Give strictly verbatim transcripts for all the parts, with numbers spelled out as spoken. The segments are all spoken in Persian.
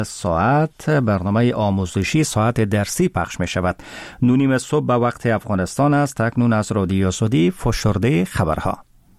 ساعت برنامه آموزشی ساعت درسی پخش می شود. نونیم صبح به وقت افغانستان است. اکنون از رادیو آزادی فشرده خبرها.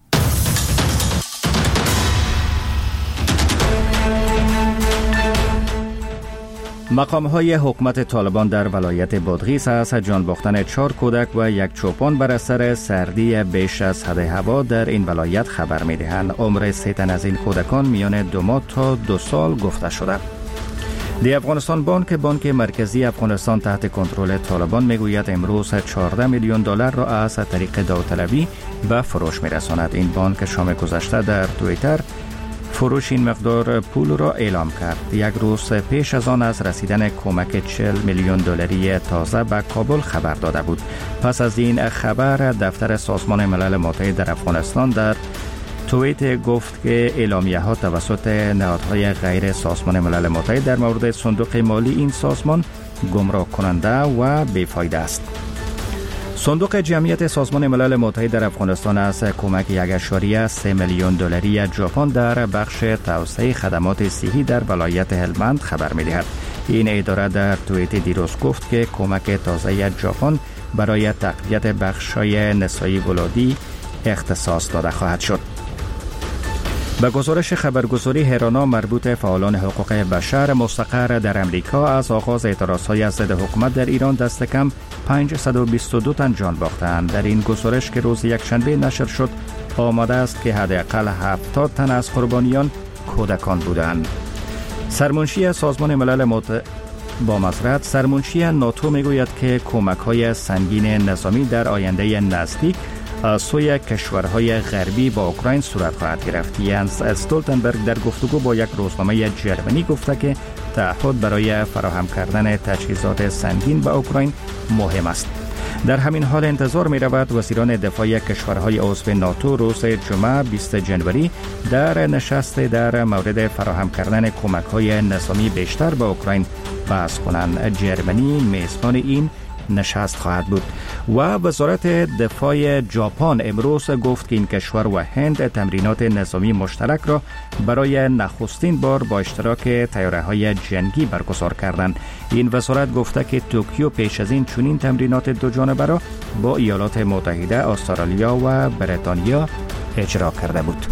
مقام‌های حکومت طالبان در ولایت بادغیس از جان باختن چهار کودک و یک چوپان بر اثر سردی بیش از حد هوا در این ولایت خبر می‌دهند. عمر سه تن از این کودکان میان دو ماه تا دو سال گفته شده. دی افغانستان بانک بانک مرکزی افغانستان تحت کنترل طالبان میگوید امروز چهارده میلیون دلار را از طریق داوطلبی به فروش میرساند. این بانک شام گذشته در توییتر فروش این مقدار پول را اعلام کرد. یک روز پیش از آن از رسیدن کمک چهل میلیون دلاری تازه به کابل خبر داده بود. پس از این خبر دفتر سازمان ملل متحد در افغانستان در توییت گفت که اعلامیه ها توسط نهادهای غیر سازمان ملل متحد در مورد صندوق مالی این سازمان گمراه کننده و بیفایده است. صندوق جمعیت سازمان ملل متحد در افغانستان از کمک یک اشاریه سه میلیون دلاری ژاپن در بخش توسعه خدمات صحی در ولایت هلمند خبر می‌دهد. این اداره در توییت دیروز گفت که کمک تازه ژاپن برای تقویت بخش‌های نسایی ولادی اختصاص داده خواهد شد. به گزارش خبرگزاری هرانا مربوط فعالان حقوق بشر مستقر در امریکا از آغاز اعتراضهای ضد حکومت در ایران دست کم پانصد و بیست و دو تن جان باختند. در این گزارش که روز یکشنبه نشر شد آمده است که حداقل هفتاد تن از قربانیان کودکان بودند. سرمنشی سازمان ملل متحد با معذرت سرمنشی ناتو میگوید که کمک‌های سنگین نظامی در آینده نزدیک از سوی کشورهای غربی با اوکراین صورت خواهد گرفت. ینس استولتنبرگ در گفتگو با یک روزنامه جرمنی گفته که تعهد برای فراهم کردن تجهیزات سنگین به اوکراین مهم است. در همین حال انتظار می رود وزیران دفاع کشورهای عضو ناتو روز جمعه بیست جنوری در نشست در مورد فراهم کردن کمک‌های نظامی بیشتر به اوکراین بحث کنند. جرمنی میزبان این نشست خواهد بود. و وزارت دفاع ژاپن امروز گفت که این کشور و هند تمرینات نظامی مشترک را برای نخستین بار با اشتراک طیاره‌های جنگی برگزار کردند. این وزارت گفته که توکیو پیش از این چنین تمرینات دو جانبه را با ایالات متحده، استرالیا و بریتانیا اجرا کرده بود.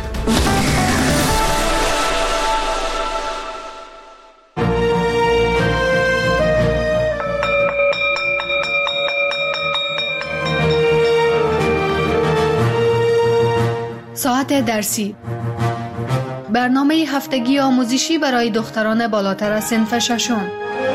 ساعت درسی، برنامه هفتگی آموزشی برای دختران بالاتر از صنف ششم.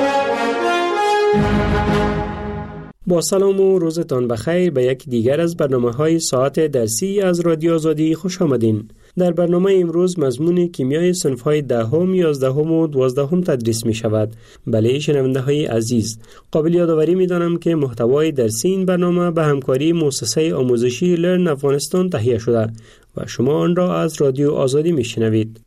با سلام و روزتان بخیر به یک دیگر از برنامه‌های ساعت درسی از رادیو آزادی خوش آمدین. در برنامه امروز مضمون کیمیای صنف‌های دهم، یازدهم و دوازدهم تدریس می شود. بله شنونده‌های عزیز، قابل یادآوری می‌دانم که محتوای درسی این برنامه به همکاری مؤسسه آموزشی لرن افغانستان تهیه شده و شما آن را از رادیو آزادی می‌شنوید.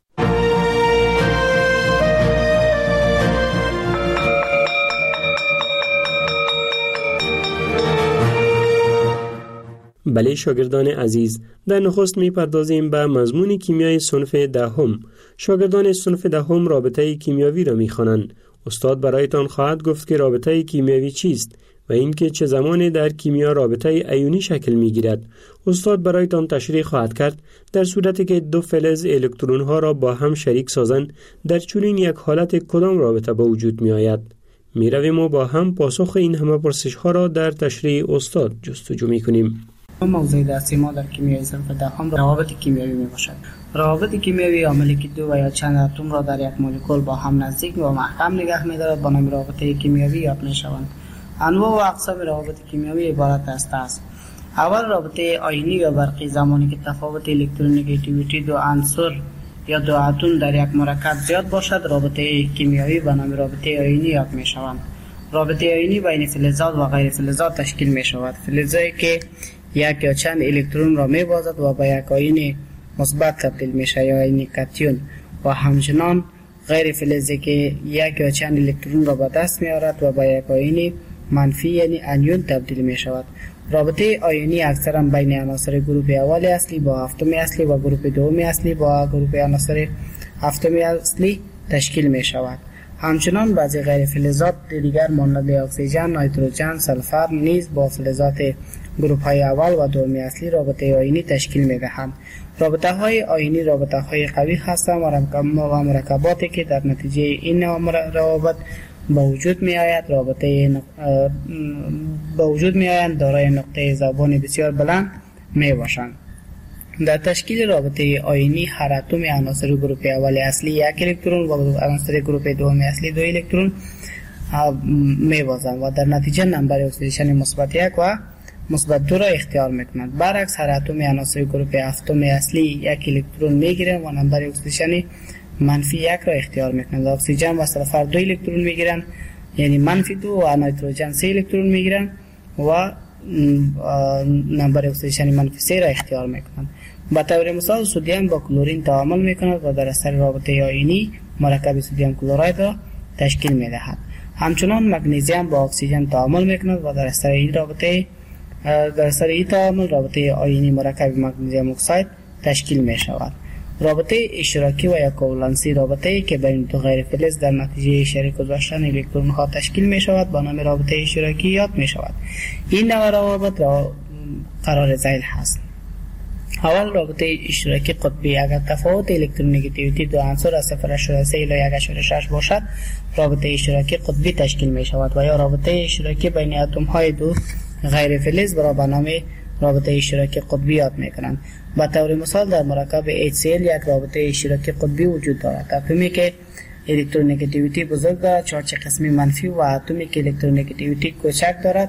بله شاگردان عزیز، در نخست می‌پردازیم به مضمون کیمیای صنف دهم. شاگردان صنف دهم رابطه کیمیاوی را می‌خوانند. استاد برایتان خواهد گفت که رابطه کیمیاوی چیست و اینکه چه زمانی در کیمیا رابطه ایونی شکل می‌گیرد. استاد برایتان تشریح خواهد کرد در صورتی که دو فلز الکترون‌ها را با هم شریک سازند در چنین یک حالت کدام رابطه به وجود می‌آید. می‌رویم و با هم پاسخ این همه پرسش‌ها را در تشریح استاد جستجو می‌کنیم. موضوع درسی ما در کیمیای صنف دهم روابط کیمیایی می باشد. روابط کیمیایی عاملی که دو و یا چند اتم را در یک مولکول با هم نزدیک و محکم نگه می دارد با نام رابطه کیمیایی یاد می شوند. انواع و اقسام روابط کیمیایی عبارت است از: اول رابطه آیونی یا برقی، زمانی که تفاوت الکترونگیتیویتی دو عنصر یا دو اتم در یک مرکب زیاد باشد رابطه کیمیایی به نام رابطه آیونی یاد می شوند. رابطه آیونی بین فلزات و غیر فلزات تشکیل می شود. فلزایی که یک یا چند الکترون را می بازد و به یک آیون مثبت تبدیل می شود یا آیون کاتیون، و همچنان غیر فلزی که یک یا چند الکترون را به دست می آورد و به یک آیون منفی یعنی انیون تبدیل می شود. رابطه آیونی اکثرا بین عناصر گروپ اول اصلی با هفتم اصلی و گروپ دوم اصلی با گروپ عناصر هفتم اصلی تشکیل می شود. همچنان بعضی غیر فلزات دیگر مانند اکسیژن، نیتروژن، سلفر نیز با فلزات گروه های اول و دومی اصلی رابطه آیونی تشکیل می دهند. رابطه های آیونی رابطه های قوی هستند و مرکباتی که در نتیجه این روابط با وجود می آید رابطه نق... با وجود می آیند دارای نقطه ذوبان بسیار بلند می باشند. در تشکیل رابطه آیونی هر اتم عناصر گروه اول اصلی یک الکترون و عناصر گروه دوم اصلی دو الکترون می بازند و در نتیجه نمبر اکسیدیشن مثبت یک و مثبت دو را اختیار میکنند. برعکس هر اتم عناصر گروه هفتم اصلی یک الکترون میگیرند و نمبر اکسیدیشن منفی یک را اختیار میکنند. اکسیژن و سلفر دو الکترون میگیرند، یعنی منفی دو، و نیتروژن سه الکترون میگیرند و نمبر اکسیدیشن منفی سه را اختیار میکنند. به طور مثال سدیم با کلورین تعامل میکند و در اثر رابطه آیونی مرکب سدیم کلراید را تشکیل میدهد. همچنان مگنیزیم با اکسیژن تعامل میکند و در اثر این رابطه در اثر این تعامل رابطه آیونی مرکب مگنیزیم اکساید تشکیل می شود. رابطه اشتراکی و یا کوولنسی رابطه که بین دو غیر فلز در نتیجه شریک گذاشتن الکترون ها تشکیل می شود با نام رابطه اشتراکی یاد می شود. این نوع روابط را قرار ذیل هست. اول رابطه اشتراکی قطبی اگر تفاوت الکترونگیتیویتی دو عنصر از صفر ممیز سه الی یک ممیز شش باشد رابطه اشتراکی قطبی تشکیل می شود و یا رابطه اشتراکی بین اتم های دو غیر فلز را به نام رابطه اشتراکی قطبی یاد می کنند. به طور مثال در مرکب اچ سی ال یک رابطه اشتراکی قطبی وجود دارد. اتمی که الکترونگیتیویتی بزرگ دارد چارج قسمی منفی و اتمی که الکترونگیتیویتی کوچک دارد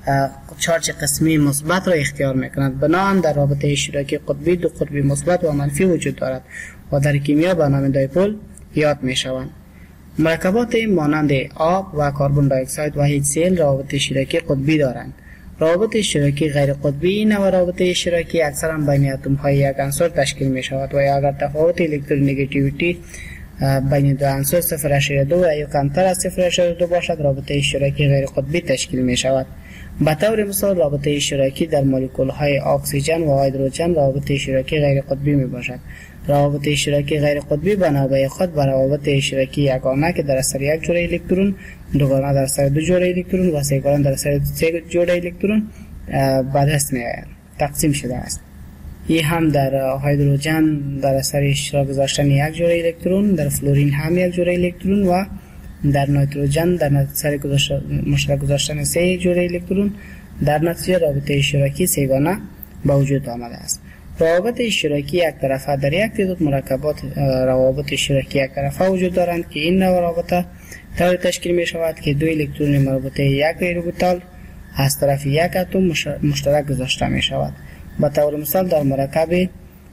چارج قسمی مثبت را اختیار می‌کند. بنابراین در رابطه اشتراکی قطبی دو قطب مثبت و منفی وجود دارد و در کیمیا به نام دایپول یاد می‌شوند. مرکبات مانند آب و کربن دی اکساید و اچ سی ال رابطه اشتراکی قطبی دارند. روابط اشتراکی غیر قطبی این نوع روابط اشتراکی اکثرا بین اتم‌های یک عنصر تشکیل می‌شود و اگر تفاوت الکترونگیتیویتی بین دو عنصر صفر ممیز دو و یا کمتر از صفر ممیز دو باشد رابطه اشتراکی غیر قطبی تشکیل می‌شود. به طور مثال رابطه اشتراکی در مولکول‌های اکسیژن و هیدروژن رابطه اشتراکی غیر قطبی میباشد. روابط اشتراکی غیر قطبی به نوبه خود به روابط اشتراکی یگانه که در اثر یک جوړه الکترون، دوگانه در اثر دو جوړه الکترون و سه‌گانه در اثر سه جوړه الکترون به دست میآید تقسیم شده است. این هم در هیدروژن در اثر اشتراک گذاشتن یک جوړه الکترون، در فلورین هم یک جوړه الکترون و در نیتروژن در اثر مشترک گذاشتن سه جوړه الکترون در نتیجه رابطه اشتراکی سه‌گانه به وجود آمده است. روابط اشتراکی یک طرفه در یک تعداد مرکبات روابط اشتراکی یک طرفه وجود دارند که این نوع روابط طوری تشکیل می شود که دو الکترون مربوطه یک اوربیتال از طرف یک اتم مشترک گذاشته می شود. به طور مثال در مرکب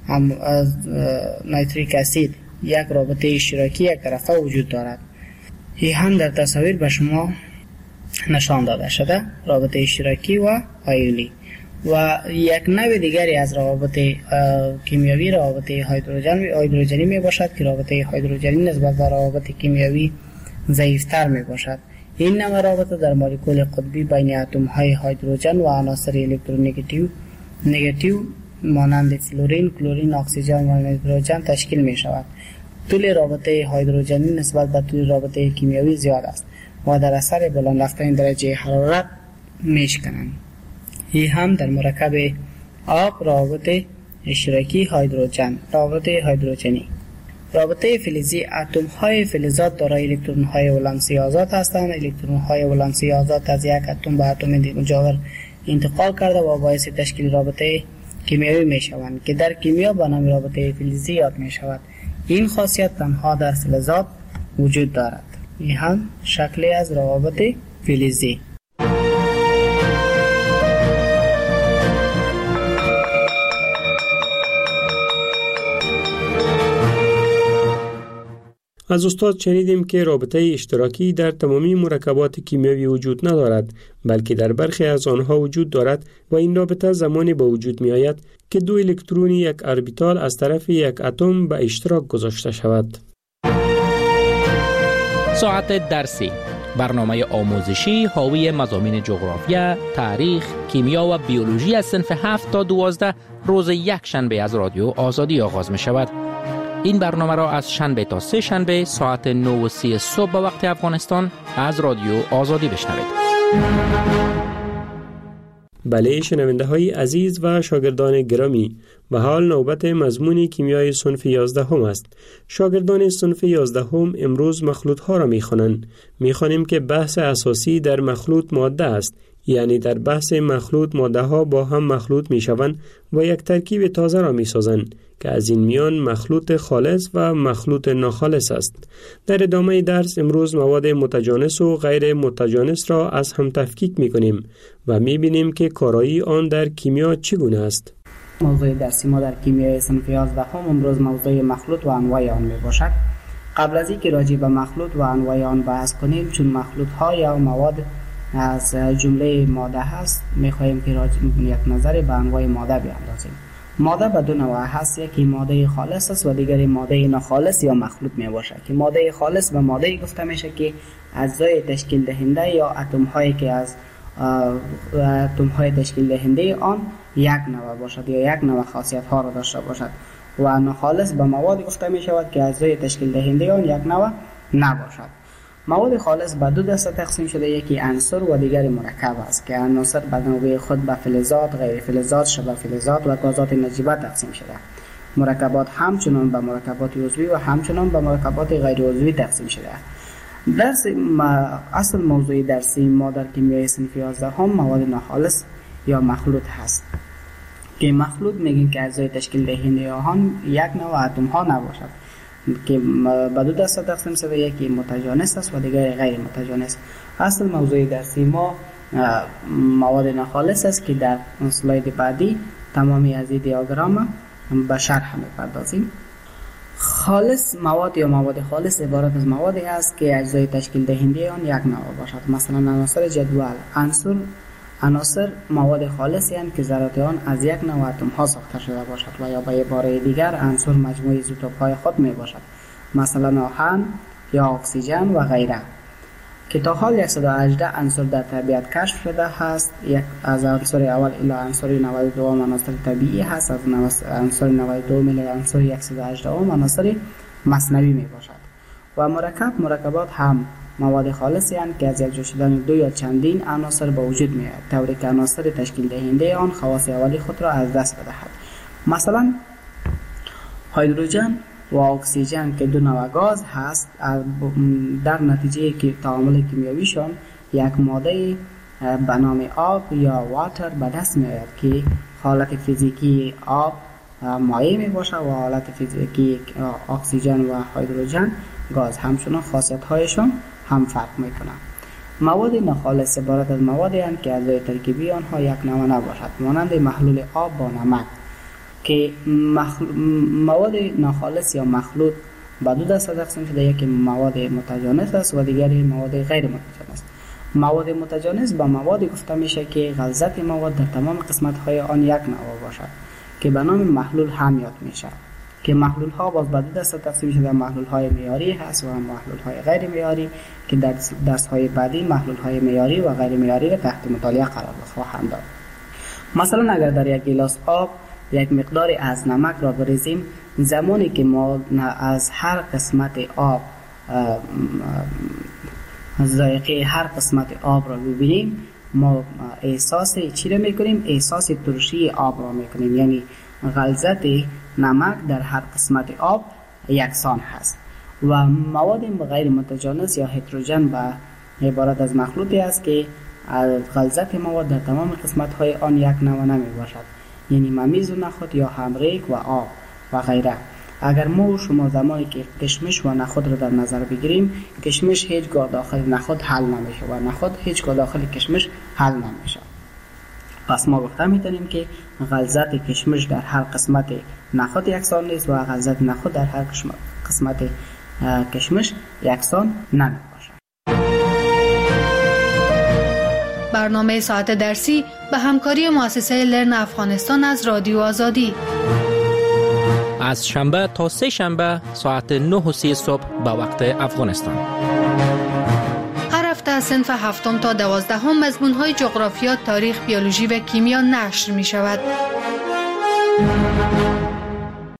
نیتریک اسید یک رابطه اشتراکی یک طرفه وجود دارد. این هم در تصاویر به شما نشان داده شده رابطه اشتراکی و آیونی. و یک نوع دیگری از روابط کیمیاوی روابط هیدروژن هیدروژنی می باشد که رابطه هیدروژنی نسبت به روابط کیمیاوی ضعیف‌تر می باشد. این نوع رابطه در مولکول قطبی بین اتم های هیدروژن و عناصر الکترونگیتیو نگاتیو مانند فلورین، کلورین، اکسیژن و نیتروژن تشکیل می شود. طول رابطه هیدروژنی نسبت به طول رابطه کیمیاوی زیاد است و در اثر بالا رفتن درجه حرارت میشکنند. این هم در مرکب آب روابط اشتراکی هیدروژن روابط هیدروژنی. رابطه فلزی اتم های فلزات دارای الکترون های ولانسی آزاد هستند. الکترون های ولانسی آزاد از یک اتم به اتم مجاور انتقال کرده و باعث تشکیل رابطه کیمیایی می شوند که در کیمیا به نام رابطه فلزی یاد می شود. این خاصیت تنها در فلزات وجود دارد. این هم شکلی از روابط فلزی. از استاد شنیدیم که رابطه اشتراکی در تمامی مرکبات کیمیایی وجود ندارد، بلکه در برخی از آنها وجود دارد و این رابطه زمانی به وجود می آید که دو الکترون یک اربیتال از طرف یک اتم به اشتراک گذاشته شود. ساعت درسی، برنامه آموزشی حاوی مضامین جغرافیا، تاریخ، کیمیا و بیولوژی از صنف هفت تا دوازده روز یک شنبه از رادیو آزادی آغاز می شود. این برنامه را از شنبه تا سه شنبه ساعت نه و سی صبح به وقت افغانستان از رادیو آزادی بشنوید. بله شنونده های عزیز و شاگردان گرامی، و حال نوبت مضمون کیمیای صنف یازده هم است. شاگردان صنف یازده هم امروز مخلوط ها را می خوانند. می خوانیم که بحث اساسی در مخلوط ماده است، یعنی در بحث مخلوط ماده ها با هم مخلوط می شوند و یک ترکیب تازه را می سازند که از این میان مخلوط خالص و مخلوط ناخالص است. در ادامه درس امروز مواد متجانس و غیر متجانس را از هم تفکیک می کنیم و می بینیم که کارایی آن در کیمیا چگونه است. موضوع درسی ما در کیمیای صنف یازده هم امروز موضوع مخلوط و انواع آن می باشد. قبل از اینکه راجع به مخلوط و انواع آن بحث کنیم، چون مخلوط ها یا مواد از جمله ماده هست، می خواهیم که راجع یک نظر به انواع ماده بیاندازیم. ماده به دو نوع هست، یکی ماده خالص است و دیگری ماده ناخالص یا مخلوط می باشد. که ماده خالص به ماده گفته میشه که اجزای تشکیل دهنده یا اتم هایی که از اتم های تشکیل دهنده آن یک نوع باشد یا یک نوع خاصیت ها را داشته باشد، و ناخالص به مواد گفته می شود که اجزای تشکیل دهنده آن یک نوع نباشد. مواد خالص به دو دسته تقسیم شده، یکی عنصر و دیگری مرکب است که عناصر به نوبه خود به فلزات، غیر فلزات، شبه فلزات و گازات نجیبه تقسیم شده. مرکبات همچنان به مرکبات عضوی و همچنان به مرکبات غیر عضوی تقسیم شده. درس اصل موضوع درسی ما در کیمیای صنف یازده هم مواد ناخالص یا مخلوط هست که مخلوط میگیم که اجزای تشکیل دهنده آن یک نوع اتم ها نباشد، که به دو دسته تقسیم شده، یکی متجانس است و دیگری غیر متجانس. اصل موضوع درسی ما مواد ناخالص است که در اسلاید بعدی تمامی از این دیاگرام به شرح می‌پردازیم. خالص مواد یا مواد خالص عبارت از موادی است که اجزای تشکیل دهنده آن یک نوع باشد. مثلا عناصر جدول. عنصر عناصر مواد خالصی هستند که ذرات آن از یک نوع اتم ها ساخته شده باشد و یا به عباره دیگر عنصر مجموعه ایزوتوپ های خود می باشد، مثلا آهن یا اکسیژن و غیره، که تا حال صد و هجده عنصر در طبیعت کشف شده است. یک از عنصر اول الی عنصر نود و دو عناصر طبیعی هست، از عنصر نود و دو الی عنصر صد و هجده عناصر مصنوعی می باشد. و مرکب مرکبات هم مواد خالصی هستند که از یک جا شدن دو یا چندین عناصر به وجود می آید، طوری که عناصر تشکیل دهنده آن خواص اولی خود را از دست بدهد. مثلا هیدروژن و اکسیژن که دو نوع گاز هست، در نتیجه که تعامل کیمیاییشان یک ماده به نام آب یا واتر به دست می آید که حالت فیزیکی آب مایع می باشد و حالت فیزیکی اکسیژن و هیدروژن گاز. همچنان خاصیت هایشان هم فرق می کنند. مواد ناخالص عبارت از موادی هستند که اجزای ترکیبی آنها یک نوع نباشد، مانند محلول آب با نمک. که مخل... مواد ناخالص یا مخلوط به دو دسته تقسیم شده، یکی مواد متجانس است و دیگری مواد غیر متجانس. مواد متجانس به مواد گفته میشه که غلظت مواد در تمام قسمت های آن یک نوع باشد که به نام محلول هم یاد میشه. که محلول ها باز به دو دسته تقسیم شده، محلول های معیاری هست و محلول های غیر معیاری، که در درس های بعدی محلول های معیاری و غیر معیاری را تحت مطالعه قرار خواهم داد. مثلا اگر در یک گیلاس آب یک مقداری از نمک را بریزیم، زمانی که ما از هر قسمت آب ذائقه هر قسمت آب را ببینیم، ما احساس چی را میکنیم؟ احساس ترشی آب را میکنیم، یعنی غلظت نمک در هر قسمت آب یکسان هست. و مواد غیر متجانس یا هتروژن به عبارت از مخلوطی است که غلظت مواد در تمام قسمت های آن یک نوع نمی باشد، یعنی ممیز و نخود یا همریک و آب و غیره. اگر ما و شما زمانی که کشمش و نخود را در نظر بگیریم، کشمش هیچگاه داخل نخود حل نمیشه و نخود هیچگاه داخل کشمش حل نمیشه. پس ما گفته میتونیم که غلظت کشمش در هر قسمت نخود یکسان نیست و غلظت نخود در هر قسمت کشمش یکسان نمیباشد. برنامه ساعت درسی به همکاری مؤسسه لرن افغانستان از رادیو آزادی از شنبه تا سه شنبه ساعت نه و سی صبح به وقت افغانستان. هر هفته از صنف هفتم تا دوازدهم مضمون‌های جغرافیا، تاریخ، بیولوژی و کیمیا نشر می شود.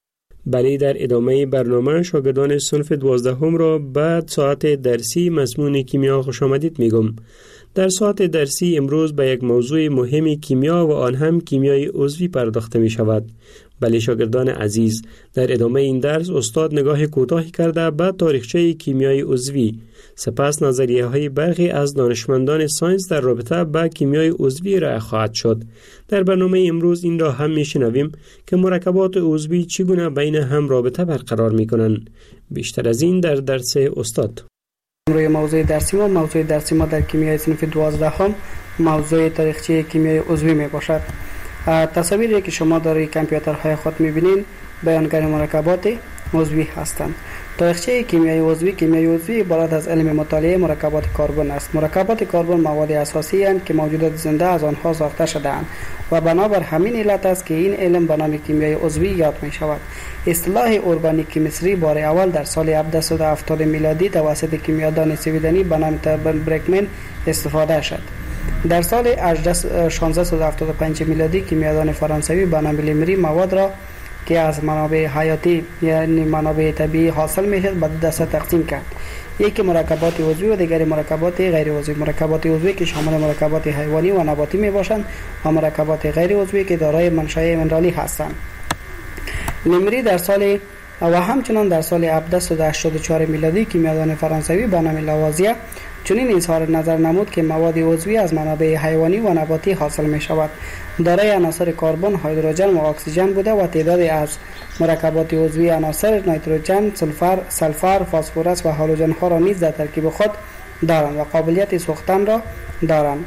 بله، در ادامه برنامه شاگردان صنف دوازدهم را بعد ساعت درسی مضمون کیمیا خوش آمدید میگم. در ساعت درسی امروز به یک موضوع مهم کیمیا و آن هم کیمیای عضوی پرداخته می شود. بله شاگردان عزیز، در ادامه این درس استاد نگاه کوتاهی کرده به تاریخچه کیمیای عضوی، سپس نظریه های برخی از دانشمندان ساینس در رابطه با کیمیای عضوی ارائه خواهد شد. در برنامه امروز این را هم میشنویم که مرکبات عضوی چگونه بین هم رابطه برقرار میکنند. بیشتر از این در درس استاد. روی موضوع درسی ما موضوع درسی ما در کیمیای صنف دوازدهم موضوع تاریخچه کیمیای عضوی می باشد. تصاویری که شما در کامپیوترهای خود می‌بینید بیانگر مرکبات عضوی هستند. تاریخچه کیمیای عضوی کیمیای عضوی عبارت از علم مطالعه مرکبات کربن است. مرکبات کربن مواد اساسی اند که موجودات زنده از آنها ساخته شده‌اند و بنابر همین علت است که این علم به نام کیمیای عضوی یاد می شود. اصطلاح ارگانیک کیمستری بار اول در سال هفتصد و هفتاد میلادی توسط کیمیادان سویدنی به نام تربن برکمن استفاده شد. در سال شانزده و هفتاد و پنج میلادی کیمیادان فرانسوی به نام لیمری مواد را که از منابع حیاتی یعنی منابع طبیعی حاصل میشد به دو دسته تقسیم کرد. یکی مرکبات عضوی و دیگری مرکبات غیر عضوی. مرکبات عضوی که شامل مرکبات حیوانی و نباتی می باشند و مرکبات غیر عضوی که دارای منشأ منرالی هستند. لیمری در سال و همچنان در سال هفتصد و هشتاد و چهار میلادی کیمیادان فرانسوی به نام لاوازیه چنین اظهار نظر نمود که مواد عضوی از منابع حیوانی و نباتی حاصل می شود. دارای عناصر کربن، هیدروژن و اکسیژن بوده و تعدادی از مرکبات عضوی عناصر نیتروژن، سولفر، سلفر، فسفرس و هالوژن ها را نیز در ترکیب خود دارند و قابلیت سوختن را دارند.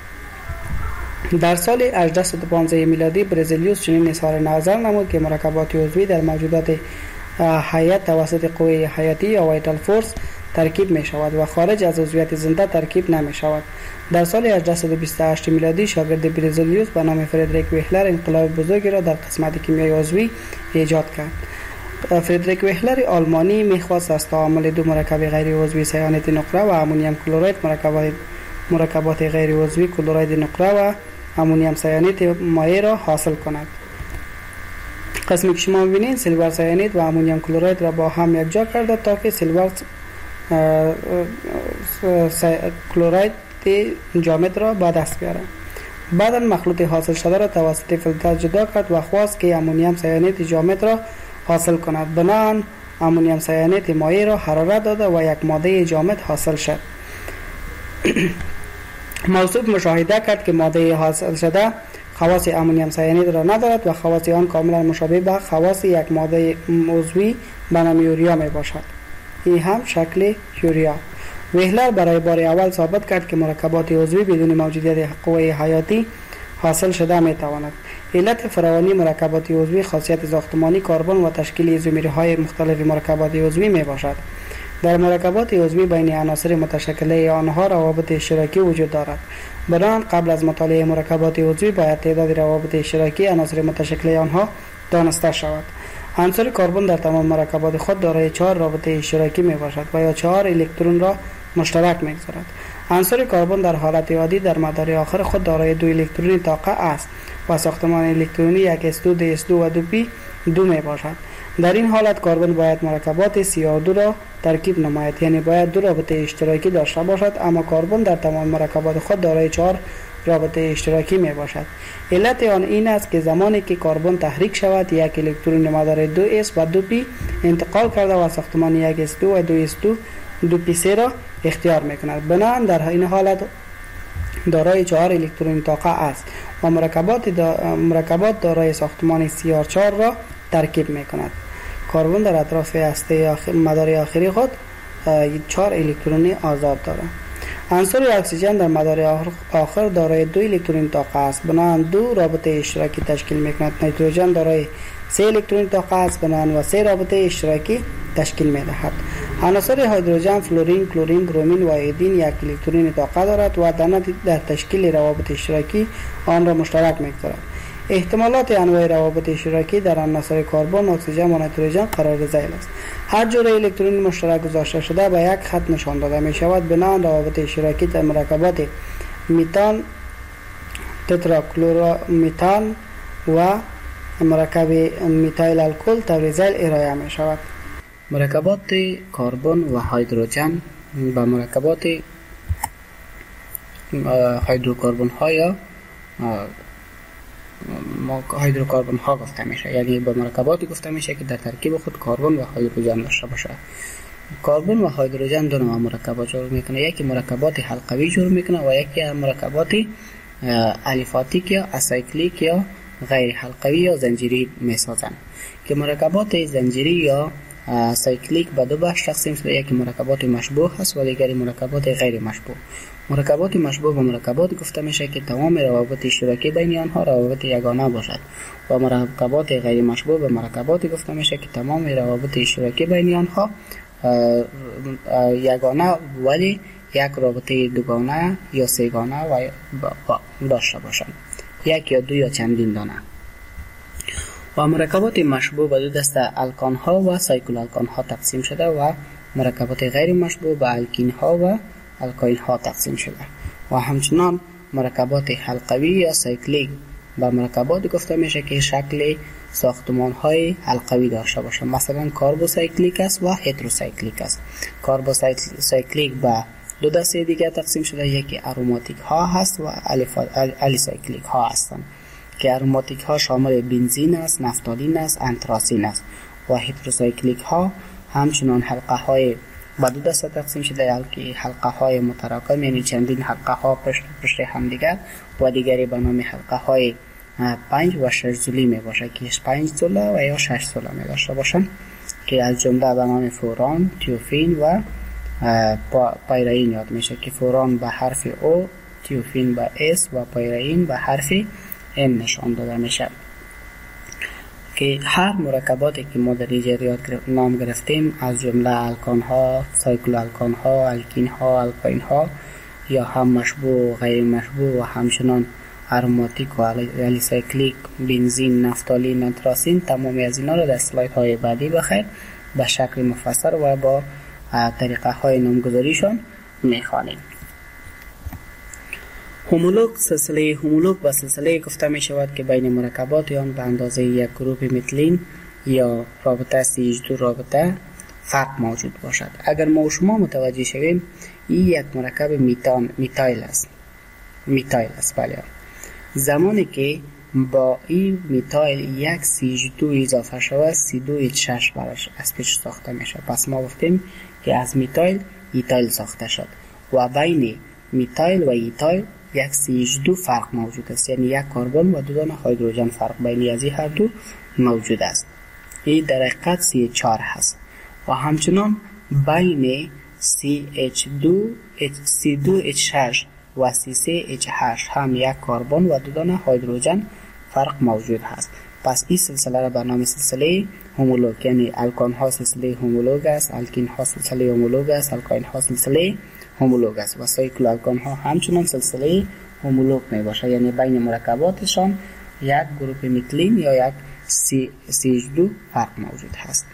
در سال هجده و پانزده میلادی برزیلیوس چنین اظهار نظر نمود که مرکبات عضوی در موجودات حیات توسط قوه حیاتی یا وایتال فورس ترکیب می شود و خارج از عضویت زنده ترکیب نمی شود. در سال هجده و بیست و هشت میلادی شاگرد برزیلیوس به نام فردریک ویهلر انقلاب بزرگی را در قسمت کیمیای عضوی ایجاد کرد. فردریک ویهلر آلمانی می‌خواست از تعامل دو مرکب غیر عضوی سیانت نقره و امونیم کلراید مرکبات مرکبات غیر عضوی کلراید نقره و امونیم سیانت مایع را حاصل کند. قسمی که شما می‌بینید سیلور سیانید و امونیم کلراید را با هم یکجا کرده تا که سیلور کلراید جامد را به دست بیاره. بعدا مخلوط حاصل شده را توسط فیلتر جدا کرد و خواست که امونیم سیانید جامد را حاصل کند. بنابراین امونیم سیانید مایع را حرارت داده و یک ماده جامد حاصل شد. موصوف مشاهده کرد که ماده حاصل شده خواص امونیم سیانید را ندارد و خواص آن کاملا مشابه به خواص یک ماده عضوی به نام یوریا می باشد. این هم شکل یوریا. ویهلر برای بار اول ثابت کرد که مرکبات عضوی بدون موجودیت قوه حیاتی حاصل شده می تواند. علت فراوانی مرکبات عضوی خاصیت ساختمانی کربن و تشکیل ایزومرهای مختلف مرکبات عضوی می باشد. در مرکبات عضوی بین عناصر متشکله آنها روابط اشتراکی وجود دارد. بنابراین قبل از مطالعه مرکبات عضوی باید تعداد روابط اشتراکی عناصر متشکله آنها دانسته شود. عنصر کربن در تمام مرکبات خود دارای چهار رابطه اشتراکی می باشد و یا چهار الکترون را مشترک می‌گذارد. عنصر کربن در حالت عادی در مدار آخر خود دارای دو الکترونی طاقه است و ساختمان الکترونی یک اس دو، دو اس دو و دو پی دو می باشد. در این حالت کربن باید مرکبات سی آر دو را ترکیب نماید، یعنی باید دو رابطه اشتراکی داشته باشد، اما کربن در تمام مرکبات خود دارای چهار رابطه اشتراکی می باشد. علت آن این است که زمانی که کربن تحریک شود یک الکترون مدار دو اس و دو پی انتقال کرده و ساختمان یک اس دو و دو اس دو دو پی سه را اختیار میکند. بنابراین در این حالت دارای چهار الکترون طاقه است و مرکبات دا مرکبات دارای ساختمان سی آر چهار را ترکیب میکند. کربن در اطراف هسته آخر مدار آخری خود چهار الکترونی آزاد دارد. عنصر اکسیژن در مدار آخر دارای دو الکترون طاقه است، بنابراین دو رابطه اشتراکی تشکیل میکند. نیتروژن دارای سه الکترون طاقه است، بنابراین و سه رابطه اشتراکی تشکیل میدهد. عناصر هیدروژن، فلورین، کلورین، برومین و ایودین یک الکترون طاقه دارد و در تشکیل روابط اشتراکی آن را مشترک میگذارد. احتمالات انواع روابط اشتراکی در عناصر کربن، اکسیژن و نیتروژن قرار ذیل است. هر جور الکترون مشترک گذاشته شده به یک خط نشان داده می شود. بنابراین روابط اشتراکی در مرکبات میتان، تتراکلورمیتان و مرکب میتایل الکل طور ذیل ارائه می شود. مرکبات کربن و هیدروژن با مرکبات هیدروکربن ها یا هیدروکربن ها گفته میشه، یعنی به مرکباتی گفته میشه که در ترکیب خود کربن و هیدروژن داشته باشه. کربن و هیدروژن دو نوع مرکبات جور میکنه، یکی مرکبات حلقوی جور میکنه و یکی مرکبات الیفاتیک یا اسایکلیک یا غیر حلقوی یا زنجیری میسازن. که مرکبات زنجیری یا سایکلیک به دو بخش تقسیم شده، یکی مرکبات مشبوه هست و دیگری مرکبات غیر مشبوه. مرکبات مشبوه به مرکبات گفته میشه که تمام روابط اشتراکی بین آنها روابط یگانه باشد و مرکبات غیر مشبوه به مرکبات گفته میشه که تمام روابط اشتراکی بین آنها یگانه ولی یک رابطه دوگانه یا سه‌گانه و داشته باشند، یک یا دو یا چندین دانه. و مرکبات مشبوه به دو دسته الکان ها و سایکل الکان ها تقسیم شده و مرکبات غیر مشبوه به الکین ها و الکاین ها تقسیم شده. و همچنان مرکبات حلقوی یا سایکلیک به مرکبات گفته میشه که شکل ساختمان های حلقوی داشته باشه، مثلا کاربوسایکلیک است و هتروسایکلیک است. کاربوسایکلیک به دو دسته دیگر تقسیم شده، یکی اروماتیک ها هست و الیسایکلیک ها هستند که اروماتیک ها شامل بنزین است، نفتالین است، انتراسین است. و هتروسایکلیک ها همچنان حلقه های به دو دسته تقسیم شده، که حلقه های متراکم یعنی چندین حلقه ها پشت پشت هم دیگر و دیگری به نام حلقه های پنج و شش زولی می باشه که پنج زوله و یا شش زوله می داشته باشن، که از جمله به نام فوران، تیوفین و پایرین یاد میشه که فوران به حرف او، تیوفین به اس و پایرین به حرف ام نشان داده میشه. که هر مرکباتی که ما در اینجا یاد نام گرفتیم از جمله الکان ها، سایکل الکان ها، الکین ها، الکاین ها یا هم مشبوه و غیر مشبوه و همچنان اروماتیک و الیسایکلیک، بنزین، نفتالین، انتراسین، تمامی از اینا رو در اسلاید های بعدی بخیر به شکل مفصل و با طریقه های نامگذاریشان میخوانیم. هومولوگ، سلسله هومولوگ و سلسله گفته می شود که بین مرکبات آن به اندازه یک گروپ متلین یا رابطه سی اچ دو رابطه فرق موجود باشد. اگر ما و شما متوجه شویم این یک مرکب میتان میتایل است. میتایل است بله. زمانی که با این میتایل یک سی اچ دو اضافه شود سی دو اچ شش براش از پیش ساخته میشه. پس ما گفتیم که از میتایل ایتایل ساخته شد و بین میتایل و ایتایل یک سی اچ دو فرق موجود است، یعنی یک کربن و دو دانه هیدروژن فرق بین از این هر دو موجود است. این در حقیقت سی اچ چهار هست. و همچنان بین سی اچ دو سی دو اچ شش و سی سه اچ هشت هم یک کربن و دو دانه هیدروژن فرق موجود هست. پس این سلسله را به نام سلسله هومولوگ، یعنی الکان ها سلسله هومولوگ است، الکین ها سلسله هومولوگ است، الکاین ها سلسله هومولوگ است و سایکل الکان ها همچنان سلسله هومولوگ می باشه، یعنی بین مرکباتشان یک گروپ میتلین یا یک سی اچ دو فرق موجود هست.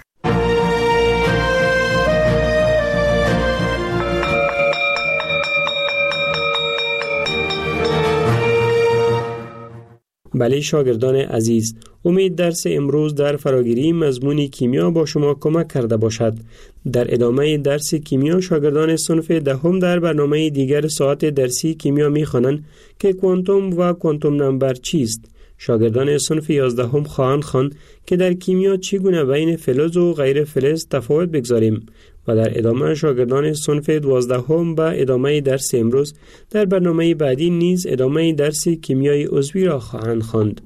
بله شاگردان عزیز، امید درس امروز در فراگیری مضمون کیمیا با شما کمک کرده باشد. در ادامه درس کیمیا شاگردان صنف دهم در برنامه دیگر ساعت درسی کیمیا می‌خوانند که کوانتوم و کوانتوم نمبر چیست. شاگردان صنف یازدهم خواهند خواند که در کیمیا چگونه بین فلز و غیر فلز تفاوت بگذاریم و در ادامه شاگردان صنف دوازدهم به ادامه درس امروز در برنامه بعدی نیز ادامه درس کیمیای عضوی را خواهند خواند.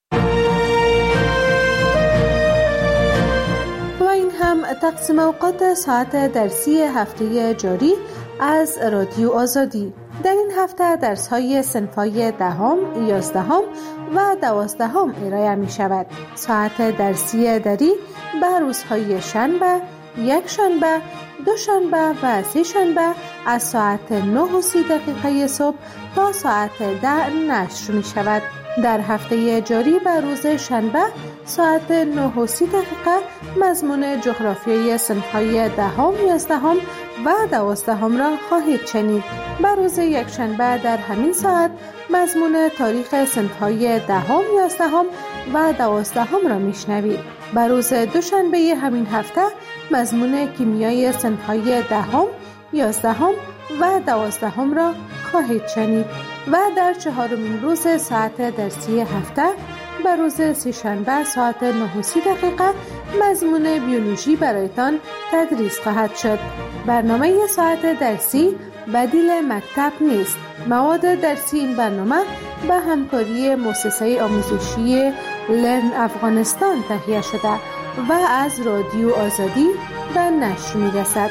و این هم تقسیم اوقات ساعت درسی هفته جاری از رادیو آزادی. در این هفته درس‌های صنف‌های دهم، یازدهم و دوازدهم ارائه می شود. ساعت درسی دری به روزهای شنبه، یک شنبه، دو شنبه و سه شنبه از ساعت نه و سی دقیقه صبح تا ساعت ده نشر می شود. در هفته جاری به روز شنبه ساعت نه و سی دقیقه مضمون جغرافیای صنف‌های دهم، یازدهم و دوازدهم را خواهید شنید. بر روز یکشنبه در همین ساعت مضمون تاریخ صنف‌های دهم، یازدهم و دوازدهم را میشنوید. بر روز دوشنبه همین هفته مضمون کیمیای صنف‌های دهم، یازدهم و دوازدهم را خواهید شنید و در چهارمین روز ساعت درسی هفته بر روز سه‌شنبه ساعت نه و سی دقیقه مضمون بیولوژی برایتان تدریس خواهد شد. برنامه ساعت درسی بدیل مکتب نیست. مواد درسی این برنامه به همکاری مؤسسه آموزشی لرن افغانستان تهیه شده و از رادیو آزادی به نشر می‌رسد.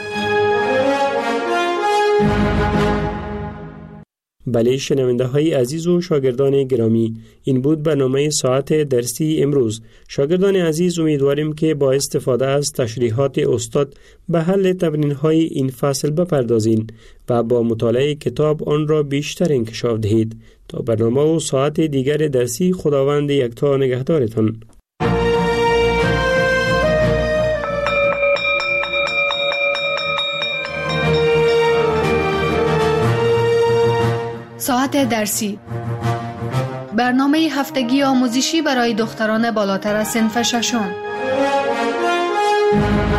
بله شنونده های عزیز و شاگردان گرامی، این بود برنامه ساعت درسی امروز. شاگردان عزیز، امیدواریم که با استفاده از تشریحات استاد به حل تمرین های این فصل بپردازین و با مطالعه کتاب آن را بیشتر انکشاف دهید. تا برنامه و ساعت دیگر درسی، خداوند یکتا نگهدارتان. ساعت درسی، برنامه هفتگی آموزشی برای دختران بالاتر از صنف ششم.